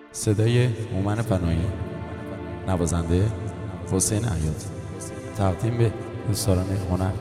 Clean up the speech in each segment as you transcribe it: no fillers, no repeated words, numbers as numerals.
صدای هومن فنایی، نوازنده حسین عیاد، تقدیم به دوستداران هنر.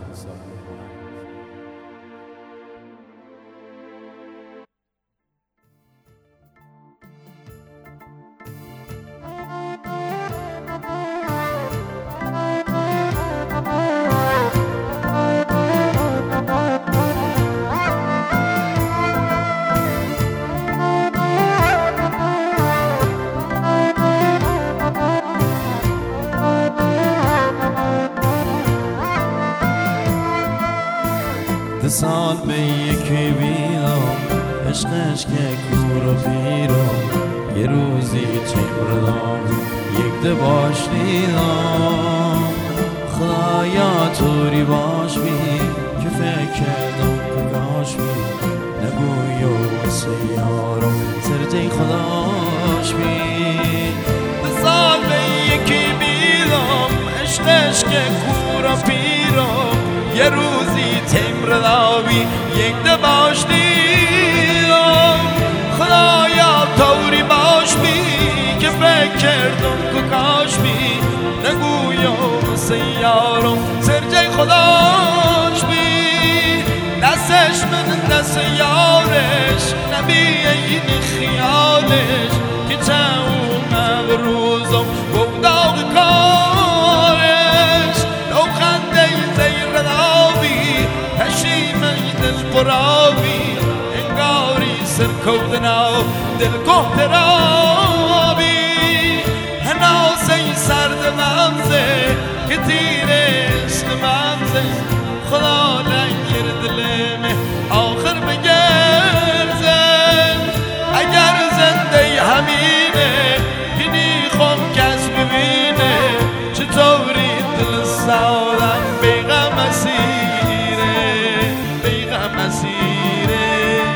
سال به یکی بیام عشقش که کور و پیرم، یه روزی چمر دام یک ده باش دیدم. خدایا طوری باش بی که فکر کردم کاش بی، نگوی و واسه یارم سرجه خداش بی. سال به یکی بیام عشقش که کور و پیرم، یه روزی تمر داوی یک ده باش دیدم. خدایا طوری باش بی که فکر کردم که کاش بی، نگویم سیارم سرجه خداش بی. دستش من دست یارش نبی این خیالش، که چون مغروزم و داغ کارش. لو خنده زیر داوی پشیمه دل پراوی، انگاری سر کودنا دل کهترابی. هناسه سرد ممزه که تیرش ممزه، خدا لنگر دلمه آخر بگرزه. اگر زنده همینه بینی خون کس ببینه، چطوری دل سادم بیغم اسیره بیغم اسیره.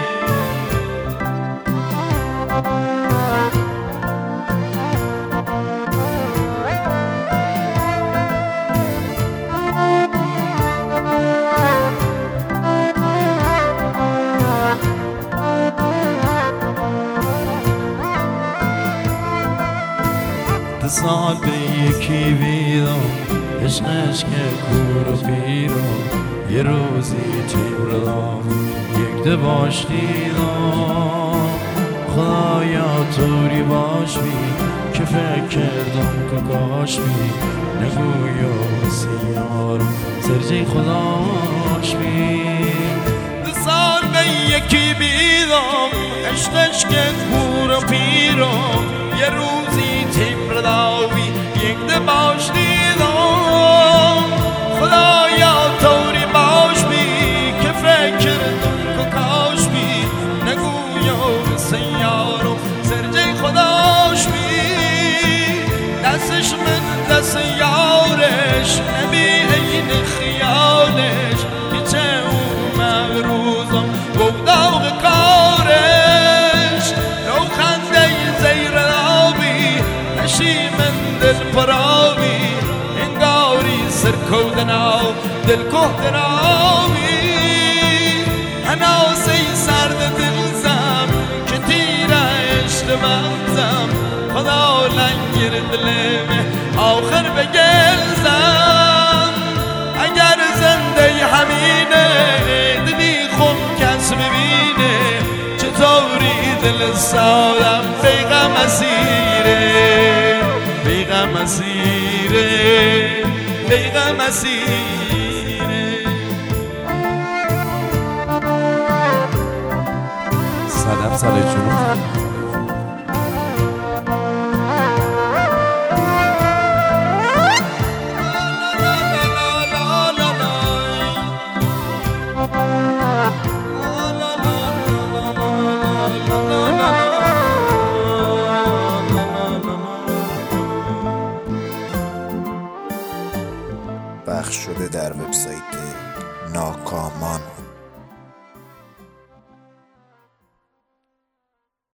سال به یکی بیدم عشقش که کور و پیرم، یه روزی چمر دام یک ده باش دیدم. خدایا طوری باش بی که فکر کردم که کاش بی، نگویم سیارم سرجه خداش بی. سال به یکی بیدم عشقش که کور و پیرم، یه روزی تمر داوی یک ده باش دیدم. خدایا طوری باش بی که فکر کردم که کاش بی، نگویم سیارم سرجه خداش بی. دستش من دست یارش نبی این خیالش، که چه او مغروزم و داغ کارش. لو خنده زیر داوی پشیمه دل پراوی، انگاری سر کودنا دل کهترابی. هناسه سرد دلزم که تیرش مغزم، خدا لنگر دلمه آخر بگرزم. اگر زنده همینه دلی خون کس ببینه، چطوری دل سادم بیغم اسیره بیغم اسیره بیغم اسیره. سلام سال جنوب. پخش شده در وبسایت ناکامان.